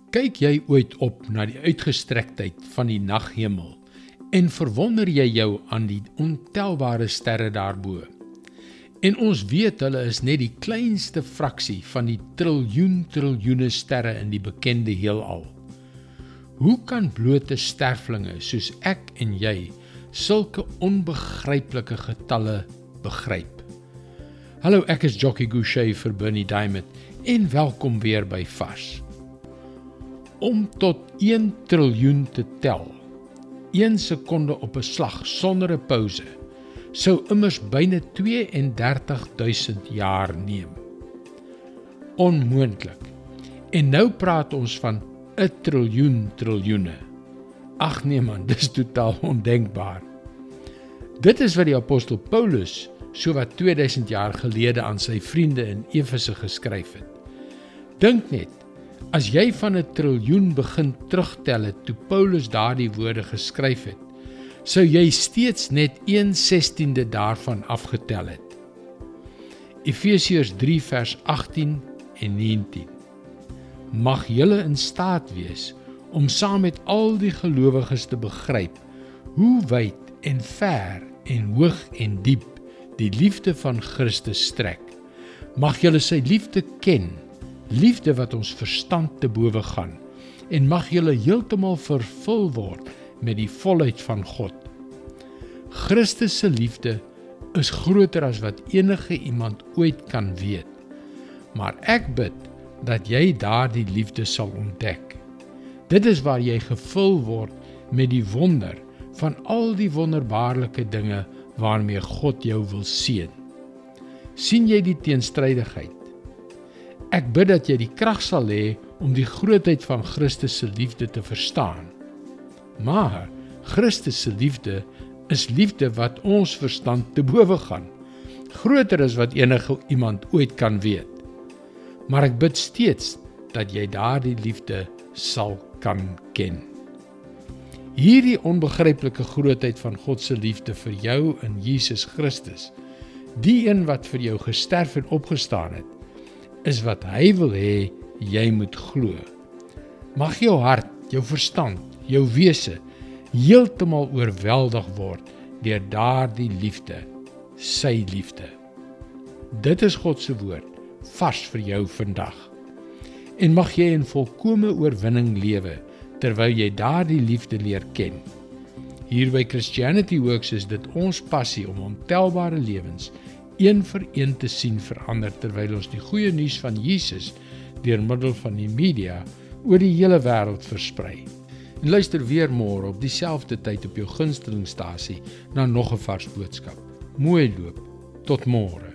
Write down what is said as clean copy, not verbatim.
Kyk jy ooit op na die uitgestrektheid van die naghemel en verwonder jy jou aan die ontelbare sterre daarbo? En ons weet hulle is net die kleinste fraksie van die triljoene sterre in die bekende heelal. Hoe kan blote sterflinge soos ek en jy sulke onbegryplike getalle begryp? Hallo, ek is Jockey Gouchee vir Bernie Diamond en welkom weer by Vars. Om tot 1 triljoen te tel, 1 sekonde op 'n slag sonder 'n pouse, sou immers byna 32.000 jaar neem. Onmoontlik. En nou praat ons van 'n triljoene. Ag nee man, dis totaal ondenkbaar. Dit is wat die apostel Paulus so wat 2000 jaar gelede aan sy vriende in Efese geskryf het. Dink net, as jy van 'n triljoen begin terugtel het toe Paulus daardie woorde geskryf het, sou jy steeds net 1/16 daarvan afgetel het. Efesiërs 3 vers 18 en 19. Mag julle in staat wees om saam met al die gelowiges te begryp hoe wyd en ver en hoog en diep die liefde van Christus strek. Mag julle sy liefde ken, liefde wat ons verstand te bowe gaan, en mag julle heeltemal vervul word met die volheid van God. Christus se liefde is groter as wat enige iemand ooit kan weet, maar ek bid dat jy daardie liefde sal ontdek. Dit is waar jy gevul word met die wonder van al die wonderbaarlike dinge waarmee God jou wil seën. Sien jy die teenstrydigheid? Ek bid dat jy die krag sal hê om die grootheid van Christus se liefde te verstaan. Maar Christus se liefde is liefde wat ons verstand te bowe gaan, groter as wat enige iemand ooit kan weet. Maar ek bid steeds dat jy daardie liefde sal kan ken. Hierdie onbegryplike grootheid van God se liefde vir jou in Jesus Christus, die een wat vir jou gesterf en opgestaan het, is wat hy wil hê jy moet glo. Mag jou hart, jou verstand, jou wese heeltemal oorweldig word deur daardie liefde, sy liefde. Dit is God se woord, vars vir jou vandag. En mag jy in volkome oorwinning lewe, terwyl jy daardie liefde leer ken. Hier by Christianity Works is dit ons passie om ontelbare lewens een vir een te sien verander, terwyl ons die goeie nuus van Jesus deur middel van die media oor die hele wêreld versprei. En luister weer môre op dieselfde tyd op jou gunstelingstasie na nog 'n vars boodskap. Mooi loop, tot môre.